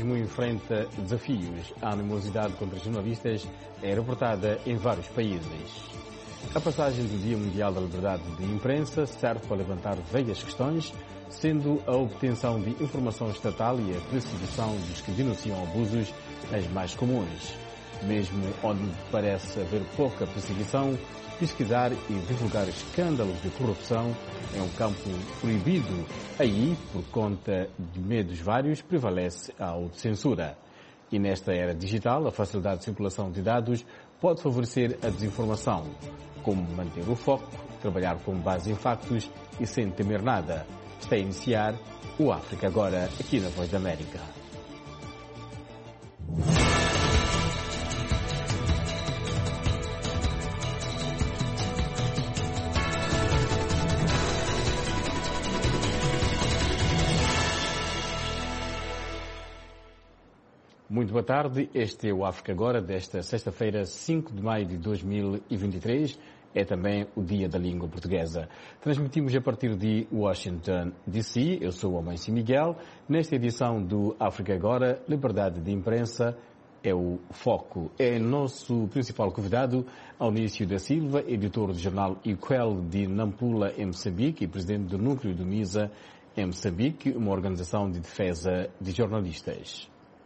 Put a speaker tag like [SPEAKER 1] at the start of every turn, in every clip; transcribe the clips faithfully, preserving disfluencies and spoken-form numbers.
[SPEAKER 1] jornalismo enfrenta desafios. A animosidade contra jornalistas é reportada em vários países. A passagem do Dia Mundial da Liberdade de Imprensa serve para levantar várias questões, sendo a obtenção de informação estatal e a perseguição dos que denunciam abusos as mais comuns. Mesmo onde parece haver pouca perseguição, pesquisar e divulgar escândalos de corrupção é um campo proibido. Aí, por conta de medos vários, prevalece a autocensura. E nesta era digital, a facilidade de circulação de dados pode favorecer a desinformação. Como manter o foco, trabalhar com base em factos e sem temer nada. Está a iniciar o África Agora, aqui na Voz da América. Muito boa tarde, este é o África Agora desta sexta-feira, cinco de maio de dois mil e vinte e três. É também o Dia da Língua Portuguesa. Transmitimos a partir de Washington, D C. Eu sou o Amancio Miguel. Nesta edição do África Agora, liberdade de imprensa é o foco. É nosso principal convidado, Aunício da Silva, editor do jornal Iquel de Nampula, em Moçambique, e presidente do núcleo do MISA, em Moçambique, uma organização de defesa de jornalistas.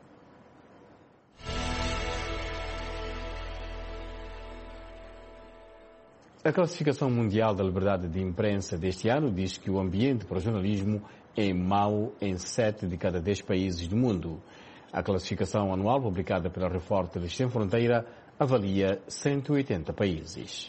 [SPEAKER 1] A Classificação Mundial da Liberdade de Imprensa deste ano diz que o ambiente para o jornalismo é mau em sete de cada dez países do mundo. A classificação anual, publicada pela Repórteres Sem Fronteira, avalia cento e oitenta países.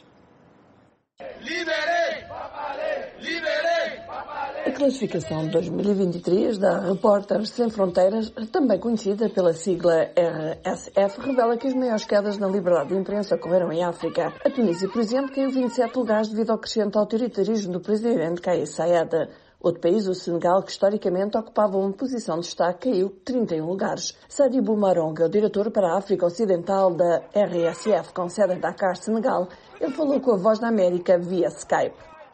[SPEAKER 2] A classificação de dois mil e vinte e três da Repórteres Sem Fronteiras, também conhecida pela sigla R S F, revela que as maiores quedas na liberdade de imprensa ocorreram em África. A Tunísia, por exemplo, caiu vinte e sete lugares devido ao crescente autoritarismo do presidente Kais Saied. Outro país, o Senegal, que historicamente ocupava uma posição de destaque, caiu trinta e um lugares. Sadibou Marong, o diretor para a África Ocidental da R S F, com sede em Dakar, Senegal, ele falou com a Voz da América via Skype.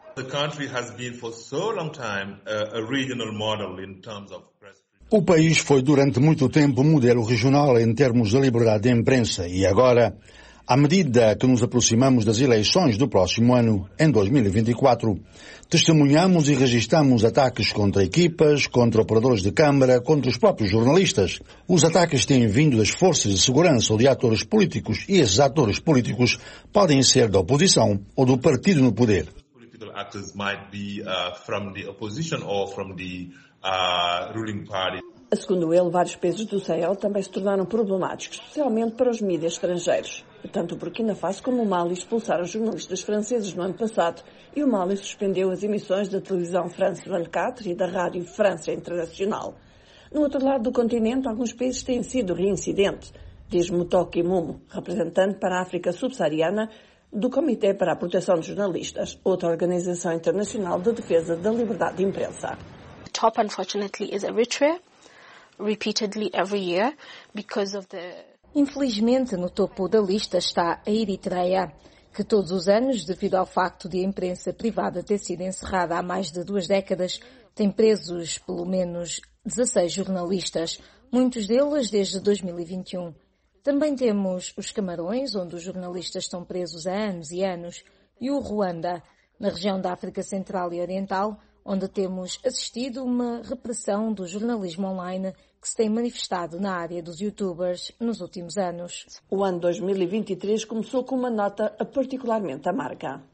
[SPEAKER 3] O país foi durante muito tempo modelo regional em termos de liberdade de imprensa e agora, à medida que nos aproximamos das eleições do próximo ano, em dois mil e vinte e quatro, testemunhamos e registramos ataques contra equipas, contra operadores de câmara, contra os próprios jornalistas. Os ataques têm vindo das forças de segurança ou de atores políticos e esses atores políticos podem ser da oposição ou do partido no poder.
[SPEAKER 4] Actors might be uh, from the opposition or from the uh, ruling party.
[SPEAKER 2] Segundo ele, vários países do Sahel também se tornaram problemáticos, especialmente para os mídias estrangeiros. Tanto o Burkina Faso como o Mali expulsaram jornalistas franceses no ano passado e o Mali suspendeu as emissões da televisão France vinte e quatro e da rádio França Internacional. No outro lado do continente, alguns países têm sido reincidentes, diz Mutoki Mumu, representante para a África subsaariana do Comitê para a Proteção de Jornalistas, outra organização internacional de defesa da liberdade de imprensa.
[SPEAKER 5] Top, unfortunately, is Eritrea, repeatedly every year because of the...
[SPEAKER 6] Infelizmente, no topo da lista está a Eritreia, que todos os anos, devido ao facto de a imprensa privada ter sido encerrada há mais de duas décadas, tem presos pelo menos dezasseis jornalistas, muitos deles desde dois mil e vinte e um. Também temos os Camarões, onde os jornalistas estão presos há anos e anos, e o Ruanda, na região da África Central e Oriental, onde temos assistido uma repressão do jornalismo online que se tem manifestado na área dos youtubers nos últimos anos.
[SPEAKER 2] O ano dois mil e vinte e três começou com uma nota particularmente amarga.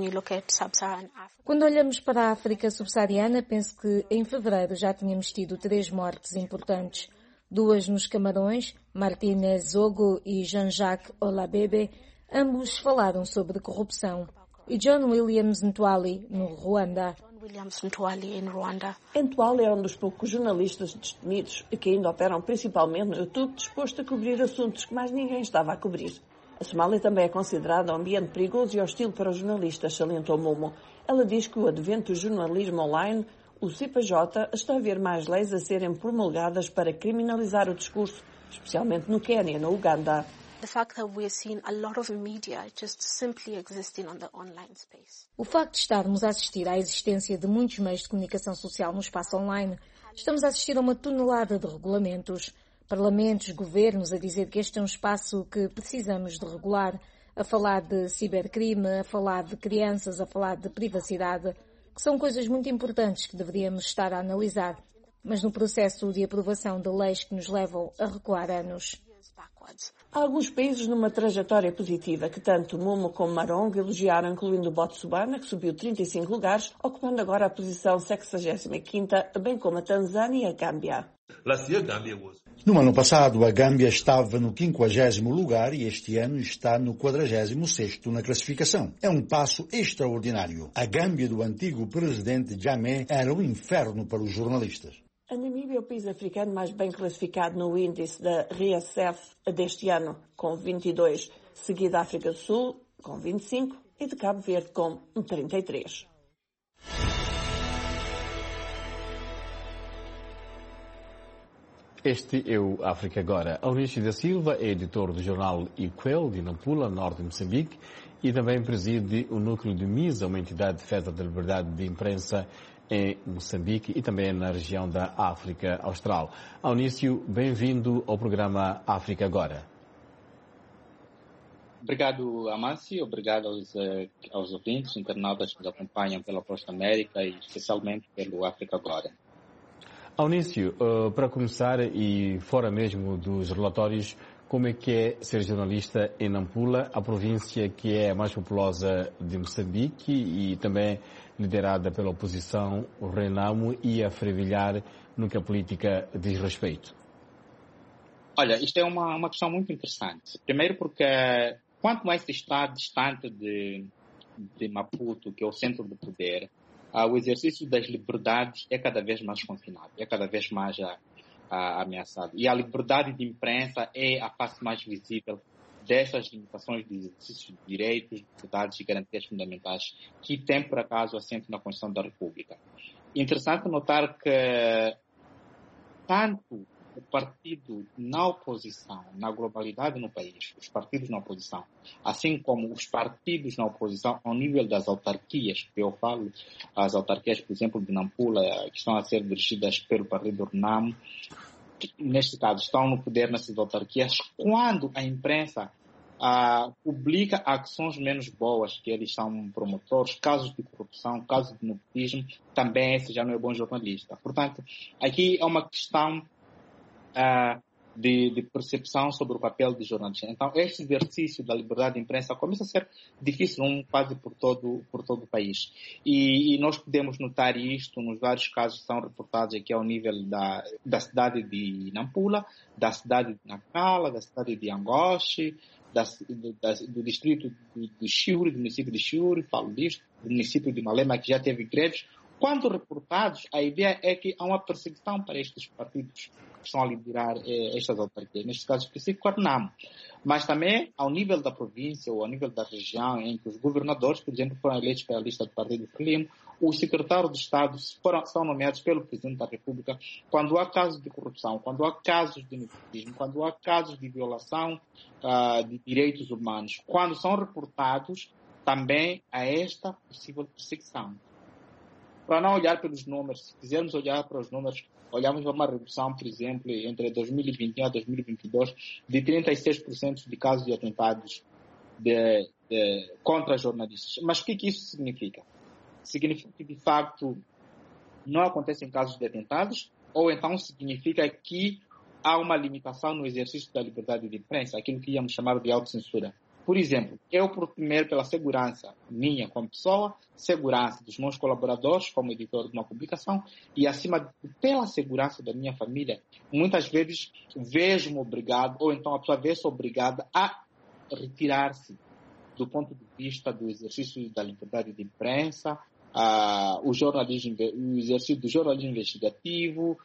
[SPEAKER 6] Quando olhamos para a África subsaariana, penso que em fevereiro já tínhamos tido três mortes importantes. Duas nos Camarões, Martinez Zogo e Jean-Jacques Olabebe, ambos falaram sobre corrupção. E John Williams Ntwali, no Ruanda.
[SPEAKER 2] Ntwali é um dos poucos jornalistas destemidos que ainda operam principalmente no YouTube, disposto a cobrir assuntos que mais ninguém estava a cobrir. A Somália também é considerada um ambiente perigoso e hostil para os jornalistas, salientou Momo. Ela diz que o advento do jornalismo online, o C P J, está a ver mais leis a serem promulgadas para criminalizar o discurso, especialmente no Quênia e no Uganda.
[SPEAKER 6] O facto de estarmos a assistir à existência de muitos meios de comunicação social no espaço online, estamos a assistir a uma tonelada de regulamentos. Parlamentos, governos a dizer que este é um espaço que precisamos de regular, a falar de cibercrime, a falar de crianças, a falar de privacidade, que são coisas muito importantes que deveríamos estar a analisar, mas no processo de aprovação de leis que nos levam a recuar anos.
[SPEAKER 2] Há alguns países numa trajetória positiva que tanto Momo como Marong elogiaram, incluindo o Botsuana, que subiu trinta e cinco lugares, ocupando agora a posição sexagésima quinta, bem como a Tanzânia e a Gâmbia.
[SPEAKER 3] No ano passado, a Gâmbia estava no quinquagésimo lugar e este ano está no quadragésimo sexto na classificação. É um passo extraordinário. A Gâmbia do antigo presidente Jammeh era um inferno para os jornalistas.
[SPEAKER 2] A Namíbia é o país africano mais bem classificado no índice da R I A S F deste ano, com vinte e dois, seguido da África do Sul, com vinte e cinco, e de Cabo Verde, com trinta e três.
[SPEAKER 1] Este é o África Agora. Aunício da Silva é editor do jornal Iquel, de Nampula, norte de Moçambique, e também preside o núcleo de MISA, uma entidade de defesa da liberdade de imprensa em Moçambique e também na região da África Austral. Aunício, bem-vindo ao programa África Agora.
[SPEAKER 7] Obrigado, Amâncio. Obrigado aos, aos ouvintes, internautas que nos acompanham pela Posta América e especialmente pelo África Agora.
[SPEAKER 1] Aunício, para começar, e fora mesmo dos relatórios, como é que é ser jornalista em Nampula, a província que é a mais populosa de Moçambique e também liderada pela oposição, o Renamo, e a fervilhar no que a política diz respeito?
[SPEAKER 7] Olha, isto é uma, uma questão muito interessante. Primeiro porque quanto mais se está distante de, de Maputo, que é o centro do poder, uh, o exercício das liberdades é cada vez mais confinado, é cada vez mais uh, uh, ameaçado. E a liberdade de imprensa é a face mais visível dessas limitações de exercício de direitos, liberdades e garantias fundamentais que tem, por acaso, assento na Constituição da República. Interessante notar que tanto o partido na oposição, na globalidade no país, os partidos na oposição, assim como os partidos na oposição ao nível das autarquias, que eu falo, as autarquias, por exemplo, de Nampula, que estão a ser dirigidas pelo partido Renamo, neste caso, estão no poder nessas autarquias, quando a imprensa ah, publica ações menos boas, que eles são promotores, casos de corrupção, casos de nepotismo, também esse já não é bom jornalista. Portanto, aqui é uma questão ah, de, de percepção sobre o papel de jornalista. Então, este exercício da liberdade de imprensa começa a ser difícil um, quase por todo, por todo o país. E, e nós podemos notar isto nos vários casos que são reportados aqui ao nível da, da cidade de Nampula, da cidade de Nacala, da cidade de Angoche, da, da, do distrito de, de Chiuri, do município de Chiuri, falo disto, do município de Malema, que já teve greves. Quando reportados, a ideia é que há uma perseguição para estes partidos que estão a liderar eh, estas autarquias, neste caso específico, a Renamo. Mas também, ao nível da província ou ao nível da região, em que os governadores, por exemplo, foram eleitos pela lista do Partido Frelimo, os secretários de Estado foram, são nomeados pelo Presidente da República quando há casos de corrupção, quando há casos de nepotismo, quando há casos de violação uh, de direitos humanos, quando são reportados também a esta possível perseguição. Para não olhar pelos números, se quisermos olhar para os números, olhamos para uma redução, por exemplo, entre dois mil e vinte e um a dois mil e vinte e dois, de trinta e seis por cento de casos de atentados de, de, contra jornalistas. Mas o que, que isso significa? Significa que, de facto, não acontecem casos de atentados, ou então significa que há uma limitação no exercício da liberdade de imprensa, aquilo que íamos chamar de autocensura. Por exemplo, eu, primeiro, pela segurança minha como pessoa, segurança dos meus colaboradores como editor de uma publicação e, acima de tudo, pela segurança da minha família, muitas vezes vejo-me obrigado, ou então a pessoa vê-se obrigada a retirar-se do ponto de vista do exercício da liberdade de imprensa, uh, o, jornalismo, o exercício do jornalismo investigativo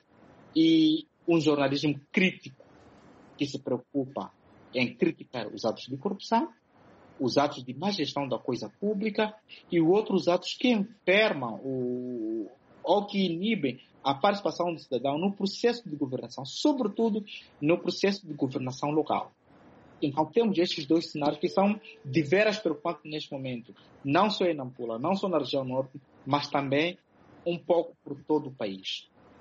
[SPEAKER 7] e um jornalismo crítico que se preocupa em criticar os atos de corrupção, os atos de má gestão da coisa pública e outros atos que enfermam o, ou que inibem a participação do cidadão no processo de governação, sobretudo no processo de governação local. Então temos estes dois cenários que são de veras preocupantes neste momento, não só em Nampula, não só na região norte, mas também um pouco por todo o país.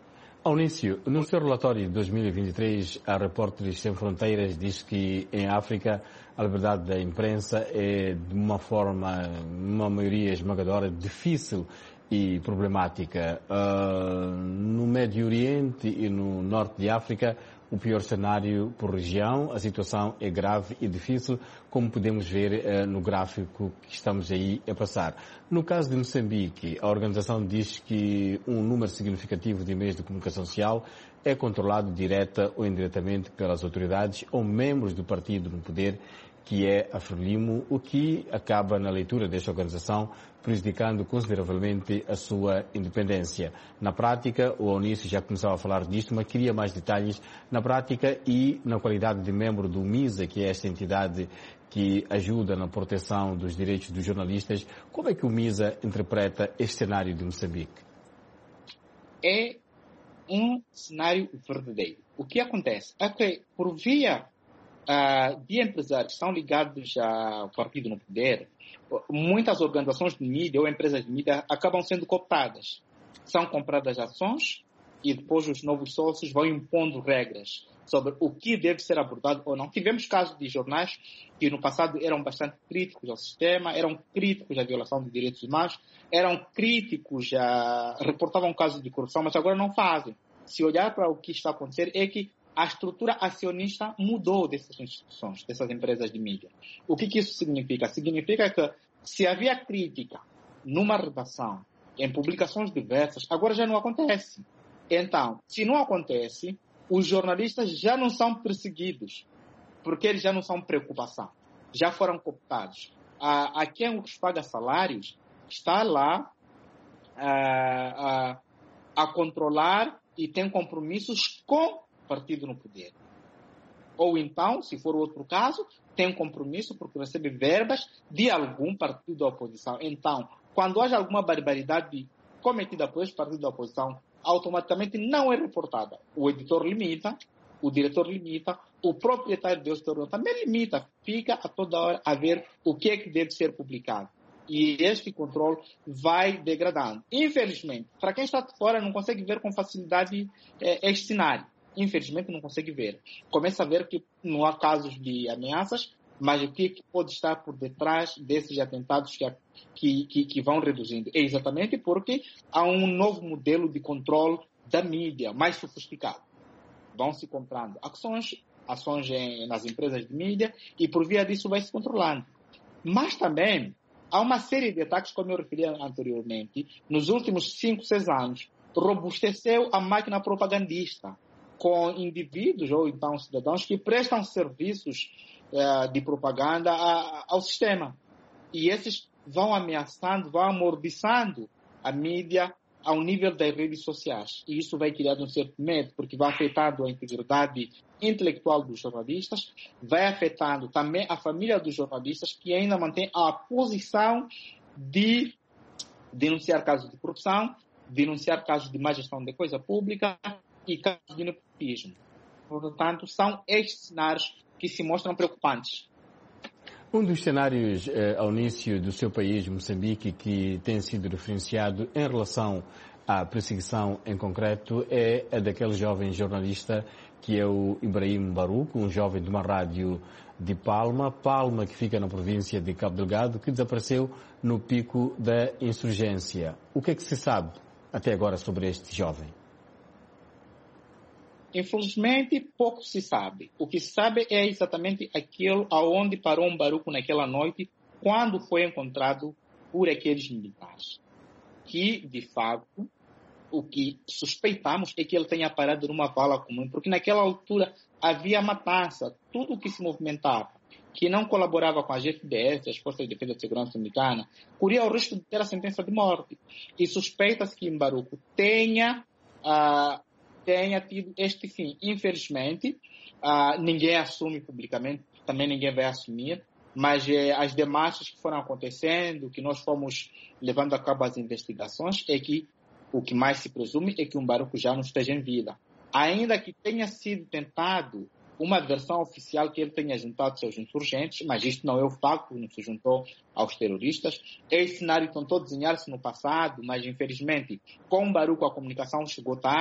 [SPEAKER 1] Aunício, no seu relatório de dois mil e vinte e três, a Repórteres Sem Fronteiras diz que em África a liberdade da imprensa é de uma forma, uma maioria esmagadora, difícil e problemática. Uh, no Médio Oriente e no Norte de África, o pior cenário por região, a situação é grave e difícil, como podemos ver uh, no gráfico que estamos aí a passar. No caso de Moçambique, a organização diz que um número significativo de meios de comunicação social é controlado direta ou indiretamente pelas autoridades ou membros do partido no poder, que é a Frelimo, o que acaba, na leitura desta organização, prejudicando consideravelmente a sua independência. Na prática, o Aunício já começava a falar disto, mas queria mais detalhes na prática e na qualidade de membro do MISA, que é esta entidade que ajuda na proteção dos direitos dos jornalistas. Como é que o MISA interpreta este cenário de Moçambique?
[SPEAKER 7] É um cenário verdadeiro. O que acontece é que, por via uh, de empresários que estão ligados ao partido no poder, muitas organizações de mídia ou empresas de mídia acabam sendo cooptadas. São compradas ações e depois os novos sócios vão impondo regras sobre o que deve ser abordado ou não. Tivemos casos de jornais que no passado eram bastante críticos ao sistema, eram críticos à violação de direitos humanos, eram críticos, a... reportavam casos de corrupção, mas agora não fazem. Se olhar para o que está a acontecer é que a estrutura acionista mudou dessas instituições, dessas empresas de mídia. O que, que isso significa? Significa que se havia crítica numa redação, em publicações diversas, agora já não acontece. Então, se não acontece, os jornalistas já não são perseguidos, porque eles já não são preocupação, já foram cooptados. A, a quem os paga salários está lá a, a, a controlar e tem compromissos com partido no poder. Ou então, se for outro caso, tem um compromisso porque recebe verbas de algum partido da oposição. Então, quando haja alguma barbaridade cometida por esse partido da oposição, automaticamente não é reportada. O editor limita, o diretor limita, o proprietário do editor também limita. Fica a toda hora a ver o que é que deve ser publicado. E este controle vai degradando. Infelizmente, para quem está de fora não consegue ver com facilidade eh, este cenário. Infelizmente não consegue ver. Começa a ver que não há casos de ameaças, mas o que pode estar por detrás desses atentados que, que, que vão reduzindo? É exatamente porque há um novo modelo de controle da mídia, mais sofisticado. Vão se comprando ações, ações em, nas empresas de mídia e por via disso vai se controlando. Mas também há uma série de ataques, como eu referi anteriormente, nos últimos cinco, seis anos, robusteceu a máquina propagandista, com indivíduos ou então cidadãos que prestam serviços uh, de propaganda a, ao sistema. E esses vão ameaçando, vão amordaçando a mídia ao nível das redes sociais. E isso vai criar um certo medo, porque vai afetando a integridade intelectual dos jornalistas, vai afetando também a família dos jornalistas, que ainda mantém a posição de denunciar casos de corrupção, denunciar casos de má gestão de coisa pública e casos de nepotismo. Portanto, são estes cenários que se mostram preocupantes.
[SPEAKER 1] Um dos cenários eh, ao início do seu país, Moçambique, que tem sido referenciado em relação à perseguição em concreto é a daquele jovem jornalista que é o Ibrahim Baruco, um jovem de uma rádio de Palma, Palma que fica na província de Cabo Delgado, que desapareceu no pico da insurgência. O que é que se sabe até agora sobre este jovem?
[SPEAKER 7] Infelizmente, pouco se sabe. O que se sabe é exatamente aquilo aonde parou um Baruco naquela noite, quando foi encontrado por aqueles militares. Que, de fato, o que suspeitamos é que ele tenha parado numa vala comum, porque naquela altura havia matança, tudo o que se movimentava, que não colaborava com a G F D S, as Forças de Defesa e Segurança Americana, corria o risco de ter a sentença de morte. E suspeita-se que Baruco tenha... Uh, tenha tido este fim. Infelizmente, uh, ninguém assume publicamente, também ninguém vai assumir, mas eh, as demarches que foram acontecendo, que nós fomos levando a cabo as investigações, é que o que mais se presume é que um Baruco já não esteja em vida. Ainda que tenha sido tentado uma versão oficial que ele tenha juntado seus insurgentes, mas isto não é o facto, não se juntou aos terroristas. Esse cenário tentou desenhar-se no passado, mas infelizmente com o Baruco a comunicação chegou tarde,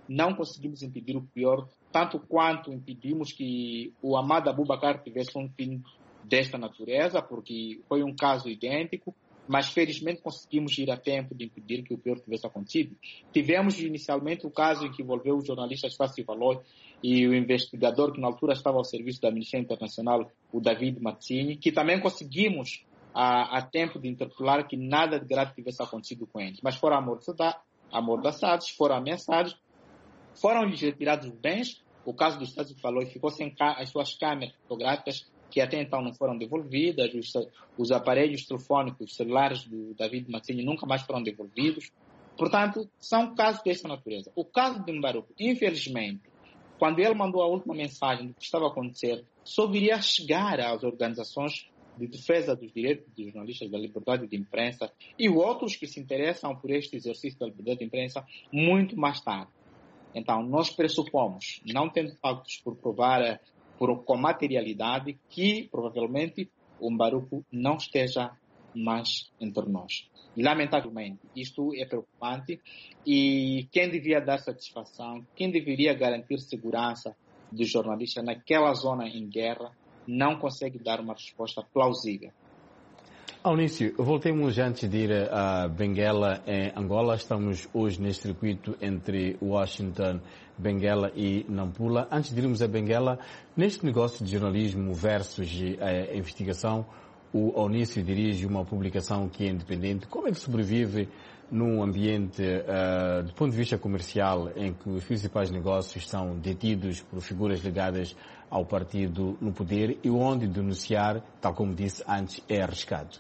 [SPEAKER 7] não conseguimos impedir o pior, tanto quanto impedimos que o Ahmad Abubakar tivesse um fim desta natureza, porque foi um caso idêntico, mas felizmente conseguimos ir a tempo de impedir que o pior tivesse acontecido. Tivemos inicialmente o caso em que envolveu o jornalista Estácio Valois e o investigador que na altura estava ao serviço da Amnistia Internacional, o David Mazzini, que também conseguimos a, a tempo de interpelar que nada de grave tivesse acontecido com eles. Mas foram amordaçados, foram ameaçados, foram-lhes retirados os bens. O caso do Estácio Valois ficou sem as suas câmeras fotográficas, que até então não foram devolvidas, os, os aparelhos telefônicos, celulares do David Mazzini nunca mais foram devolvidos. Portanto, são casos desta natureza. O caso de Mbaruku, infelizmente, quando ele mandou a última mensagem do que estava a acontecer, só viria chegar às organizações de defesa dos direitos dos jornalistas, da liberdade de imprensa e outros que se interessam por este exercício da liberdade de imprensa muito mais tarde. Então, nós pressupomos, não tendo factos por provar por, com materialidade, que provavelmente o Mbaruku não esteja mais entre nós. E, lamentavelmente, isto é preocupante e quem devia dar satisfação, quem deveria garantir segurança dos jornalistas naquela zona em guerra, não consegue dar uma resposta plausível.
[SPEAKER 1] Aunício, voltemos antes de ir a Benguela, em Angola. Estamos hoje neste circuito entre Washington, Benguela e Nampula. Antes de irmos a Benguela, neste negócio de jornalismo versus a investigação, o Aunício dirige uma publicação que é independente. Como é que sobrevive num ambiente, uh, do ponto de vista comercial, em que os principais negócios são detidos por figuras ligadas ao partido no poder e onde denunciar, tal como disse antes, é arriscado?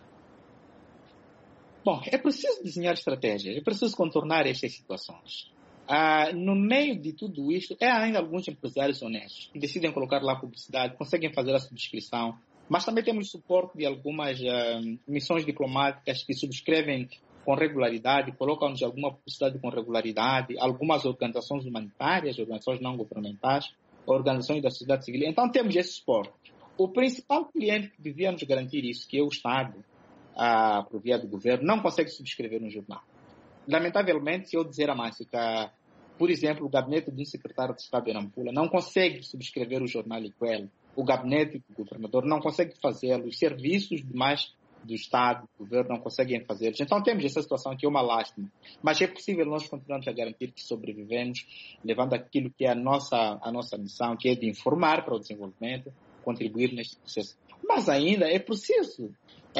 [SPEAKER 7] Bom, é preciso desenhar estratégias, é preciso contornar estas situações. Ah, no meio de tudo isto, é ainda alguns empresários honestos que decidem colocar lá publicidade, conseguem fazer a subscrição, mas também temos suporte de algumas ah, missões diplomáticas que subscrevem com regularidade, colocam-nos alguma publicidade com regularidade, algumas organizações humanitárias, organizações não governamentais, organizações da sociedade civil. Então temos esse suporte. O principal cliente que devia nos garantir isso, que é o Estado, ah, por via do governo, não consegue subscrever um jornal. Lamentavelmente, se eu dizer a Márcia, por exemplo, o gabinete de um secretário de Estado de Nampula não consegue subscrever o jornal Iquel, o gabinete do governador não consegue fazê-lo, os serviços demais do Estado, do governo, não conseguem fazer. Então temos essa situação que é uma lástima. Mas é possível nós continuarmos a garantir que sobrevivemos, levando aquilo que é a nossa, a nossa missão, que é de informar para o desenvolvimento, contribuir neste processo. Mas ainda é preciso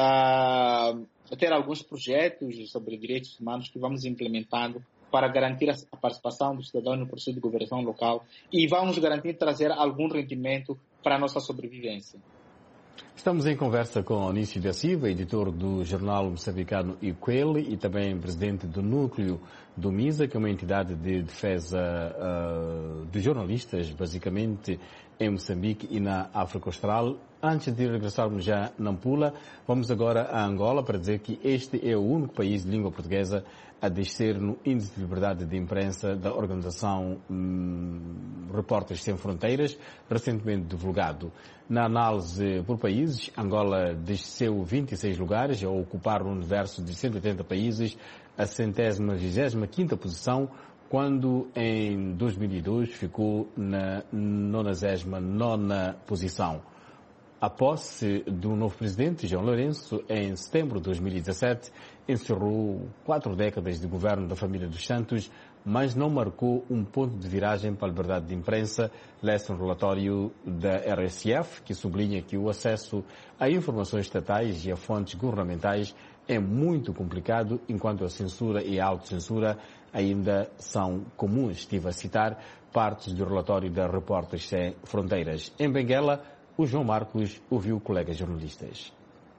[SPEAKER 7] uh, ter alguns projetos sobre direitos humanos que vamos implementando para garantir a participação dos cidadãos no processo de governação local e vamos garantir trazer algum rendimento para a nossa sobrevivência.
[SPEAKER 1] Estamos em conversa com Aunício da Silva, editor do jornal moçambicano Iquele e também presidente do núcleo do MISA, que é uma entidade de defesa uh, dos jornalistas, basicamente em Moçambique e na África Austral. Antes de regressarmos já a Nampula, vamos agora a Angola para dizer que este é o único país de língua portuguesa a descer no Índice de Liberdade de Imprensa da organização hum, Repórteres Sem Fronteiras, recentemente divulgado. Na análise por países, Angola desceu vinte e seis lugares, a ocupar no universo de cento e oitenta países a centésima vigésima quinta posição, quando em dois mil e dois ficou na nonagésima nona posição. A posse do novo presidente, João Lourenço, em setembro de dois mil e dezassete, encerrou quatro décadas de governo da família dos Santos, mas não marcou um ponto de viragem para a liberdade de imprensa, lê-se um relatório da R S F, que sublinha que o acesso a informações estatais e a fontes governamentais é muito complicado, enquanto a censura e a autocensura ainda são comuns. Estive a citar partes do relatório da Repórteres Sem Fronteiras. Em Benguela, o João Marcos ouviu colegas jornalistas.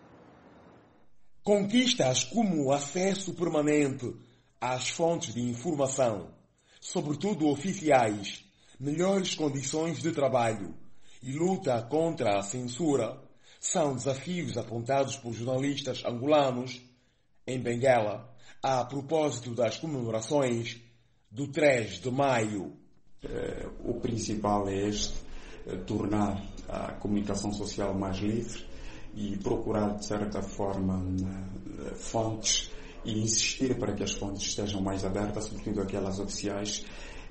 [SPEAKER 8] Conquistas como o acesso permanente às fontes de informação, sobretudo oficiais, melhores condições de trabalho e luta contra a censura são desafios apontados por jornalistas angolanos em Benguela a propósito das comemorações do três de maio.
[SPEAKER 9] Eh, o principal é este, eh, tornar a comunicação social mais livre e procurar, de certa forma, eh, fontes e insistir para que as fontes estejam mais abertas, sobretudo aquelas oficiais,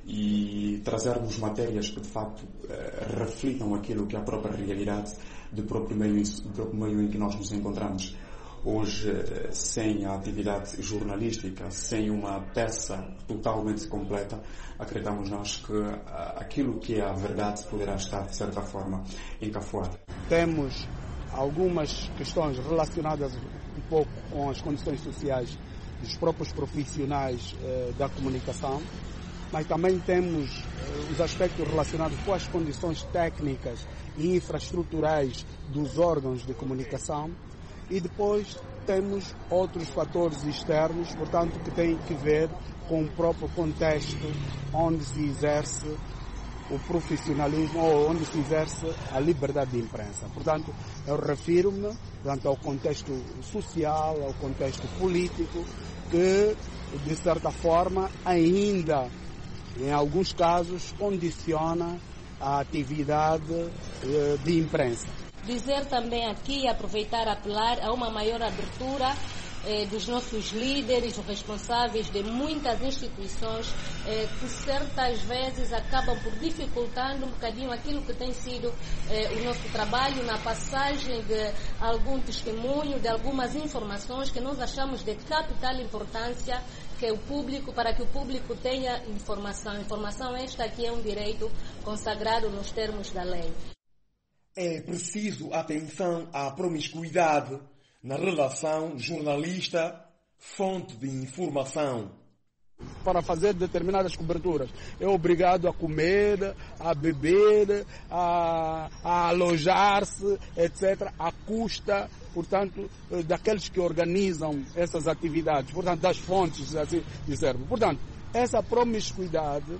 [SPEAKER 9] e trazermos matérias que de facto reflitam aquilo que é a própria realidade do próprio meio, do próprio meio em que nós nos encontramos. Hoje, sem a atividade jornalística, sem uma peça totalmente completa, acreditamos nós que aquilo que é a verdade poderá estar, de certa forma, encafuado.
[SPEAKER 10] Temos algumas questões relacionadas um pouco com as condições sociais dos próprios profissionais eh, da comunicação, mas também temos eh, os aspectos relacionados com as condições técnicas e infraestruturais dos órgãos de comunicação. E depois temos outros fatores externos, portanto, que têm que ver com o próprio contexto onde se exerce o profissionalismo ou onde se exerce a liberdade de imprensa. Portanto, eu refiro-me portanto, ao contexto social, ao contexto político, que, de certa forma, ainda, em alguns casos, condiciona a atividade eh, de imprensa.
[SPEAKER 11] Dizer também aqui, aproveitar, apelar a uma maior abertura eh, dos nossos líderes, os responsáveis de muitas instituições eh, que certas vezes acabam por dificultando um bocadinho aquilo que tem sido eh, o nosso trabalho na passagem de algum testemunho, de algumas informações que nós achamos de capital importância que o público, para que o público tenha informação. Informação esta que é um direito consagrado nos termos da lei.
[SPEAKER 8] É preciso atenção à promiscuidade na relação jornalista-fonte de informação.
[SPEAKER 10] Para fazer determinadas coberturas, é obrigado a comer, a beber, a, a alojar-se, etcétera, à custa, portanto, daqueles que organizam essas atividades, portanto, das fontes, assim dissermos. Portanto, essa promiscuidade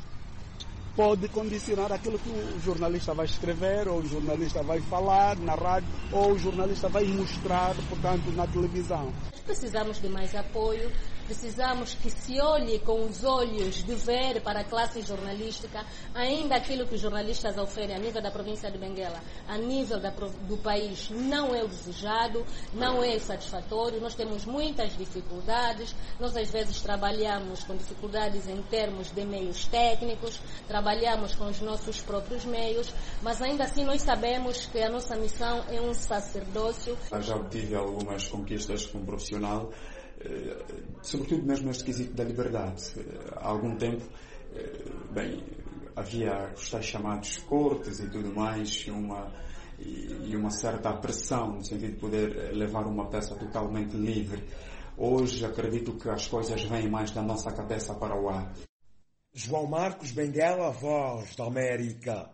[SPEAKER 10] pode condicionar aquilo que o jornalista vai escrever, ou o jornalista vai falar na rádio, ou o jornalista vai mostrar, portanto, na televisão.
[SPEAKER 11] Precisamos de mais apoio, precisamos que se olhe com os olhos de ver para a classe jornalística ainda aquilo que os jornalistas oferem a nível da província de Benguela, a nível da, do país, não é o desejado, não é satisfatório. Nós temos muitas dificuldades, nós às vezes trabalhamos com dificuldades em termos de meios técnicos, trabalhamos com os nossos próprios meios, mas ainda assim nós sabemos que a nossa missão é um sacerdócio.
[SPEAKER 9] Eu já obtive algumas conquistas como profissional, sobretudo mesmo neste quesito da liberdade. Há algum tempo, bem, havia os tais chamados cortes e tudo mais, e uma, e uma certa pressão no sentido de poder levar uma peça totalmente livre. Hoje acredito que as coisas vêm mais da nossa cabeça para o ar.
[SPEAKER 8] João Marcos Benguela, Voz da América.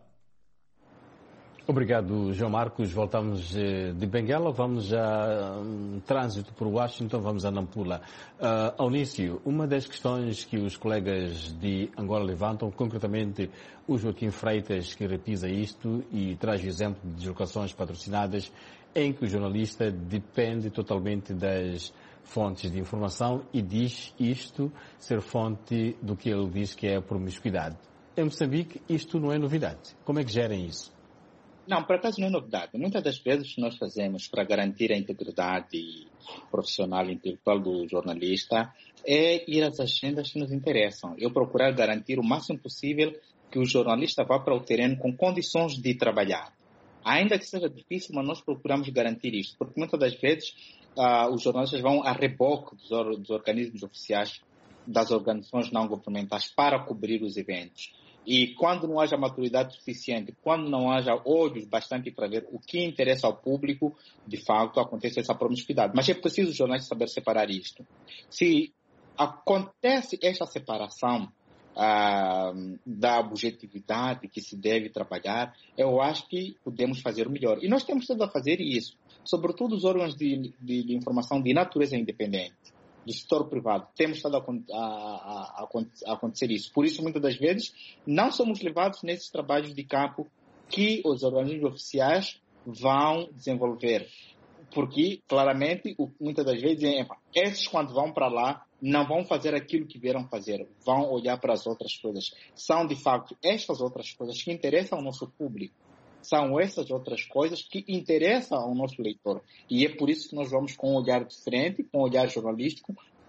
[SPEAKER 1] Obrigado, João Marcos. Voltamos de Benguela, vamos a um trânsito por Washington, vamos a Nampula. Uh, ao início, uma das questões que os colegas de Angola levantam, concretamente o Joaquim Freitas, que repisa isto e traz o exemplo de deslocações patrocinadas em que o jornalista depende totalmente das fontes de informação e diz isto ser fonte do que ele diz que é a promiscuidade. Em Moçambique, isto não é novidade. Como é que gerem isso?
[SPEAKER 7] Não, por acaso não é novidade. Muitas das vezes nós fazemos para garantir a integridade profissional e intelectual do jornalista é ir às agendas que nos interessam. Eu procurar garantir o máximo possível que o jornalista vá para o terreno com condições de trabalhar. Ainda que seja difícil, mas nós procuramos garantir isto, porque muitas das vezes uh, os jornalistas vão a reboque dos, or- dos organismos oficiais, das organizações não governamentais para cobrir os eventos. E quando não haja maturidade suficiente, quando não haja olhos bastante para ver o que interessa ao público, de fato, acontece essa promiscuidade. Mas é preciso os jornalistas saber separar isto. Se acontece esta separação ah, da objetividade que se deve trabalhar, eu acho que podemos fazer o melhor. E nós temos tudo a fazer isso, sobretudo os órgãos de, de, de informação de natureza independente, do setor privado. Temos estado a, a, a, a acontecer isso. Por isso, muitas das vezes, não somos levados nesses trabalhos de campo que os organismos oficiais vão desenvolver. Porque, claramente, muitas das vezes, esses quando vão para lá, não vão fazer aquilo que vieram fazer. Vão olhar para as outras coisas. São, de facto, estas outras coisas que interessam ao nosso público. São essas outras coisas que interessam ao nosso leitor. E é por isso que nós vamos com um olhar diferente, com um olhar jornalístico,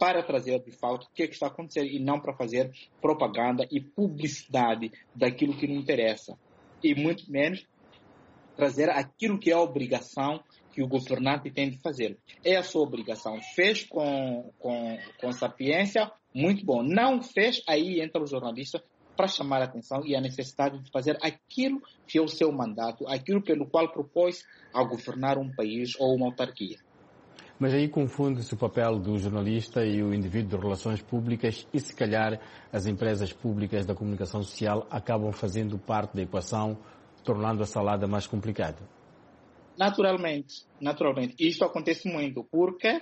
[SPEAKER 7] para trazer de fato o que, é que está acontecendo e não para fazer propaganda e publicidade daquilo que não interessa. E muito menos trazer aquilo que é a obrigação que o governante tem de fazer. É a sua obrigação. Fez com, com, com sapiência, muito bom. Não fez, aí entra o jornalista para chamar a atenção e a necessidade de fazer aquilo que é o seu mandato, aquilo pelo qual propôs a governar um país ou uma autarquia.
[SPEAKER 1] Mas aí confunde-se o papel do jornalista e o indivíduo de relações públicas e, se calhar, as empresas públicas da comunicação social acabam fazendo parte da equação, tornando a salada mais complicada. Naturalmente,
[SPEAKER 7] naturalmente. Isto acontece muito porque,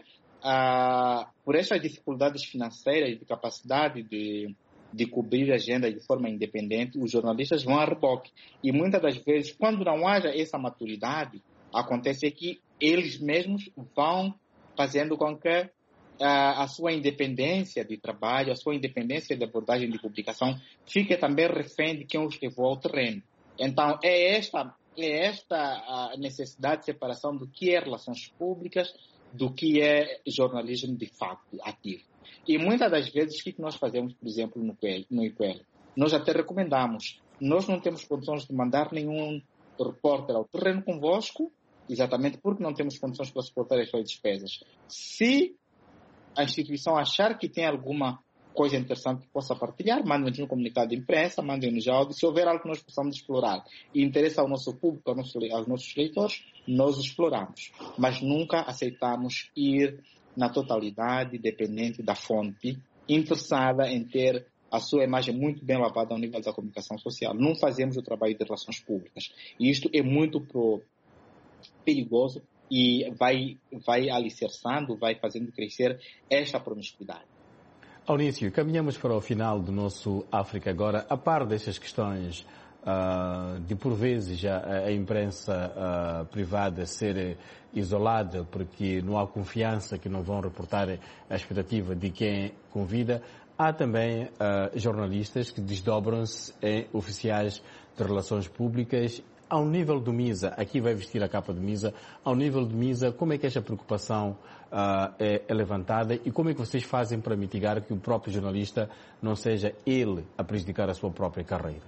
[SPEAKER 7] ah, por essas dificuldades financeiras e de capacidade de, de cobrir a agenda de forma independente, os jornalistas vão a reboque. E muitas das vezes, quando não haja essa maturidade, acontece que eles mesmos vão fazendo com que ah, a sua independência de trabalho, a sua independência de abordagem de publicação fique também refém de quem os levou ao terreno. Então, é esta... É esta a necessidade de separação do que é relações públicas, do que é jornalismo de facto ativo. E muitas das vezes, o que nós fazemos, por exemplo, no I P L? Nós até recomendamos, nós não temos condições de mandar nenhum repórter ao terreno convosco, exatamente porque não temos condições para suportar as suas despesas. Se a instituição achar que tem alguma coisa interessante que possa partilhar, mandem-nos um comunicado de imprensa, mandem-nos áudio, se houver algo que nós possamos explorar e interessa ao nosso público, ao nosso, aos nossos leitores, nós exploramos. Mas nunca aceitamos ir na totalidade, dependente da fonte, interessada em ter a sua imagem muito bem lavada ao nível da comunicação social. Não fazemos o trabalho de relações públicas. E isto é muito pro, perigoso e vai, vai alicerçando, vai fazendo crescer esta promiscuidade.
[SPEAKER 1] Aunício, caminhamos para o final do nosso África Agora. A par destas questões uh, de, por vezes, a, a imprensa uh, privada ser isolada porque não há confiança que não vão reportar a expectativa de quem convida, há também uh, jornalistas que desdobram-se em oficiais de relações públicas. Ao nível do MISA, aqui vai vestir a capa do MISA, ao nível do MISA, como é que esta preocupação uh, é, é levantada e como é que vocês fazem para mitigar que o próprio jornalista não seja ele a prejudicar a sua própria carreira?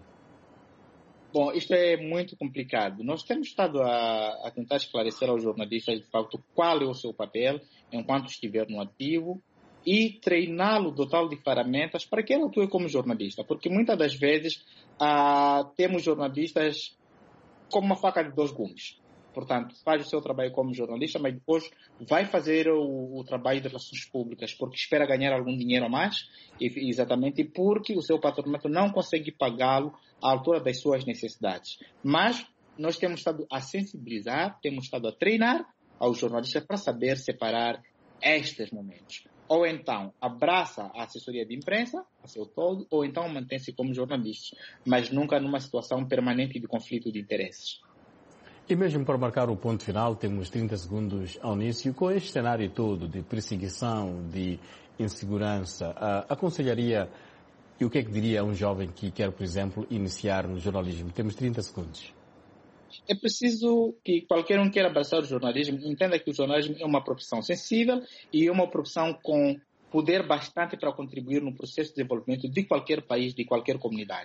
[SPEAKER 7] Bom, isto é muito complicado. Nós temos estado a, a tentar esclarecer aos jornalistas, de fato, qual é o seu papel enquanto estiver no ativo e treiná-lo dotá-lo de ferramentas para que ele atue como jornalista. Porque muitas das vezes uh, temos jornalistas como uma faca de dois gumes. Portanto, faz o seu trabalho como jornalista, mas depois vai fazer o, o trabalho de relações públicas porque espera ganhar algum dinheiro a mais, e, exatamente porque o seu patronato não consegue pagá-lo à altura das suas necessidades. Mas nós temos estado a sensibilizar, temos estado a treinar aos jornalistas para saber separar estes momentos. Ou então abraça a assessoria de imprensa, a seu todo, ou então mantém-se como jornalista, mas nunca numa situação permanente de conflito de interesses.
[SPEAKER 1] E mesmo para marcar o ponto final, temos trinta segundos ao início. Com este cenário todo de perseguição, de insegurança, uh, aconselharia, e o que é que diria a um jovem que quer, por exemplo, iniciar no jornalismo? Temos trinta segundos.
[SPEAKER 7] É preciso que qualquer um queira abraçar o jornalismo, entenda que o jornalismo é uma profissão sensível e é uma profissão com poder bastante para contribuir no processo de desenvolvimento de qualquer país, de qualquer comunidade.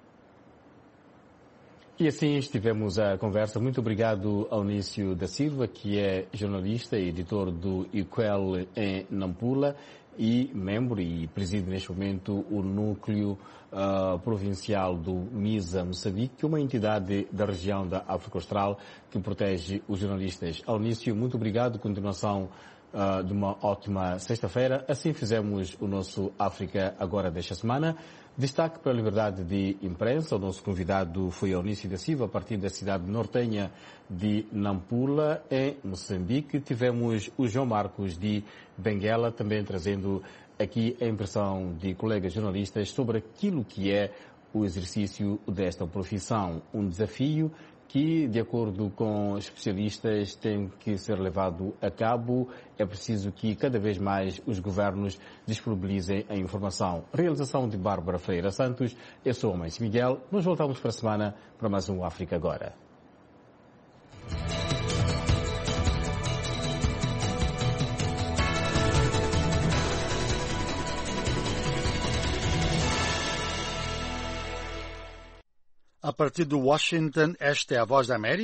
[SPEAKER 1] E assim estivemos a conversa. Muito obrigado ao Aunício da Silva, que é jornalista e editor do I Q U E L em Nampula e membro e preside neste momento o núcleo uh, provincial do MISA Moçambique, que é uma entidade da região da África Austral que protege os jornalistas. Aunício, muito obrigado. Continuação uh, de uma ótima sexta-feira. Assim fizemos o nosso África Agora desta semana. Destaque para a liberdade de imprensa. O nosso convidado foi Aunício da Silva, a partir da cidade nortenha de Nampula, em Moçambique. Tivemos o João Marcos de Benguela, também trazendo aqui a impressão de colegas jornalistas sobre aquilo que é o exercício desta profissão. Um desafio que, de acordo com especialistas, tem que ser levado a cabo. É preciso que cada vez mais os governos disponibilizem a informação. Realização de Bárbara Freira Santos. Eu sou o Mãe Miguel. Nós voltamos para a semana para mais um África Agora.
[SPEAKER 3] A partir de Washington, esta é a Voz da América.